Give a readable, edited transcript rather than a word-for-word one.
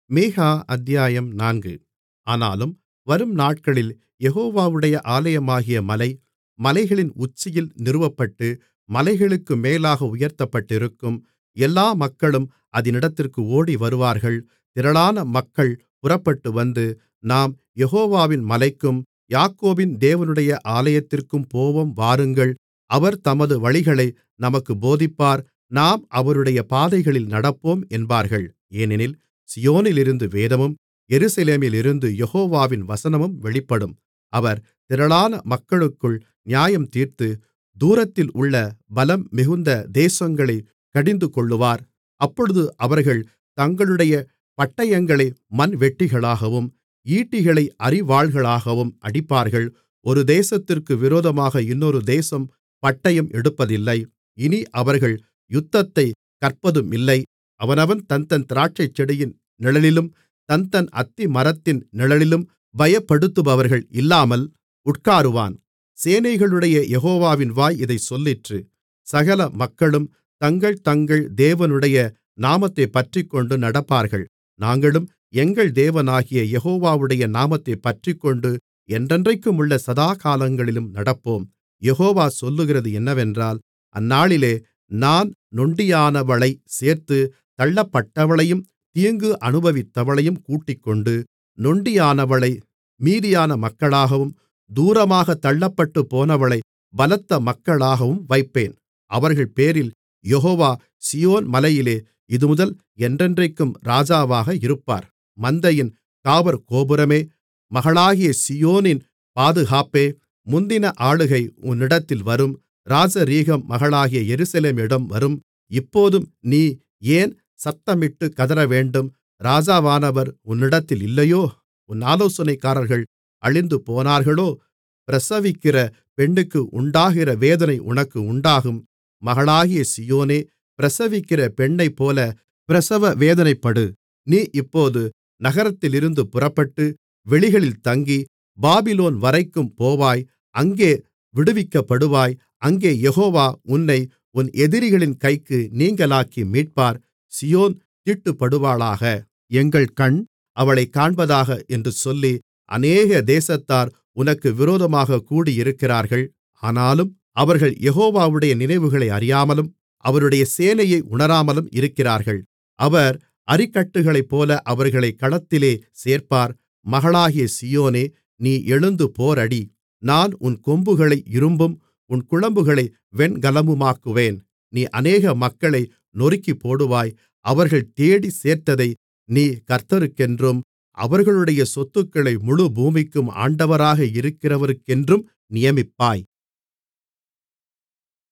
மீகா அத்தியாயம் 4. ஆனாலும் வரும் நாட்களில் யெகோவாவுடைய ஆலயமாகிய மலை, மலைகளின் உச்சியில் நிறுவப்பட்டு மலைகளுக்கு மேலாக உயர்த்தப்பட்டிருக்கும். எல்லா மக்களும் அதினிடத்திற்கு ஓடிவருவார்கள். திரளான மக்கள் புறப்பட்டுவந்து, நாம் யெகோவாவின் மலைக்கும் யாக்கோபின் தேவனுடைய ஆலயத்திற்கும் போவோம் வாருங்கள். அவர் தமது வழிகளை நமக்குப் போதிப்பார். நாம் அவருடைய பாதைகளில் நடப்போம் என்பார்கள். ஏனெனில் சீயோனிலிருந்து வேதமும் எருசலேமிலிருந்து யெகோவாவின் வசனமும் வெளிப்படும். அவர் திரளான மக்களுக்குள் நியாயந்தீர்த்து, தூரத்தில் உள்ள பலம் மிகுந்த தேசங்களைக் கடிந்துகொள்ளுவார். அப்பொழுது அவர்கள் தங்களுடைய பட்டயங்களை மண்வெட்டிகளாகவும் ஈட்டிகளை அரிவாள்களாகவும் அடிப்பார்கள். ஒரு தேசத்திற்கு விரோதமாக இன்னொரு தேசம் பட்டயம் எடுப்பதில்லை. இனி அவர்கள் யுத்தத்தைக் கற்பதுமில்லை. அவனவன் தன்தன் திராட்சைச்செடியின் நிழலிலும் தன்தன் அத்திமரத்தின் நிழலிலும் பயப்படுத்துபவர்கள் இல்லாமல் உட்காருவான். சேனைகளுடைய யெகோவாவின் வாய் இதைச் சொல்லிற்று. சகல மக்களும் தங்கள் தங்கள் தேவனுடைய நாமத்தைப் பற்றிக்கொண்டு நடப்பார்கள். நாங்களும் எங்கள் தேவனாகிய யெகோவாவுடைய நாமத்தைப் பற்றிக்கொண்டு என்றென்றைக்குமுள்ள சதாகாலங்களிலும் நடப்போம். யெகோவா சொல்லுகிறது என்னவென்றால், அந்நாளிலே நான் நொண்டியானவளைச் சேர்த்து, தள்ளப்பட்டவளையும் தீங்கு அனுபவித்தவளையும் கூட்டிக்கொண்டு, நொண்டியானவளை மீதியான மக்களாகவும் தூரமாகத் தள்ளப்பட்டுப்போனவளைப் பலத்த மக்களாகவும் வைப்பேன். அவர்கள்பேரில் யெகோவா சீயோன் மலையிலே இதுமுதல் என்றென்றைக்கும் ராஜாவாக இருப்பார். மந்தையின் காவற்கோபுரமே, மகளாகிய சீயோனின் பாதுகாப்பே, முந்தின ஆளுகை உன்னிடத்தில் வரும். ராஜரீகம் மகளாகிய எருசலேமிடம் வரும். இப்போதும் நீ ஏன் சத்தமிட்டுக் கதறவேண்டும்? ராஜாவானவர் உன்னிடத்தில் இல்லையோ? உன் ஆலோசனைக்காரர்கள் அழிந்துபோனார்களோ? பிரசவிக்கிற பெண்ணுக்கு உண்டாகிற வேதனை உனக்கு உண்டாகும். மகளாகிய சீயோனே, பிரசவிக்கிற பெண்ணைப்போல பிரசவ வேதனைப்படு. நீ இப்போது நகரத்திலிருந்து புறப்பட்டு வெளிகளில் தங்கி பாபிலோன் வரைக்கும் போவாய். அங்கே விடுவிக்கப்படுவாய். அங்கே யெகோவா உன்னை உன் எதிரிகளின் கைக்கு நீங்கலாக்கி மீட்பார். சீயோன் தீட்டுப்படுவாளாக, எங்கள் கண் அவளைக் காண்பதாக என்று சொல்லி, அநேக தேசத்தார் உனக்கு விரோதமாகக் கூடியிருக்கிறார்கள். ஆனாலும் அவர்கள் யெகோவாவுடைய நினைவுகளை அறியாமலும் அவருடைய சேனையை உணராமலும் இருக்கிறார்கள். அவர் அரிக்கட்டுகளைப்போல அவர்களைக் களத்திலே சேர்ப்பார். மகளாகிய சீயோனே, நீ எழுந்து போரடி. நான் உன் கொம்புகளை இரும்பும் உன் குளம்புகளை வெண்கலமுமாக்குவேன். நீ அநேக மக்களை நொறுக்கிப்போடுவாய். அவர்கள் தேடிச் சேர்த்ததை நீ கர்த்தருக்கென்றும் அவர்களுடைய சொத்துக்களை முழு பூமிக்கும் ஆண்டவராக இருக்கிறவருக்கென்றும் நியமிப்பாய்.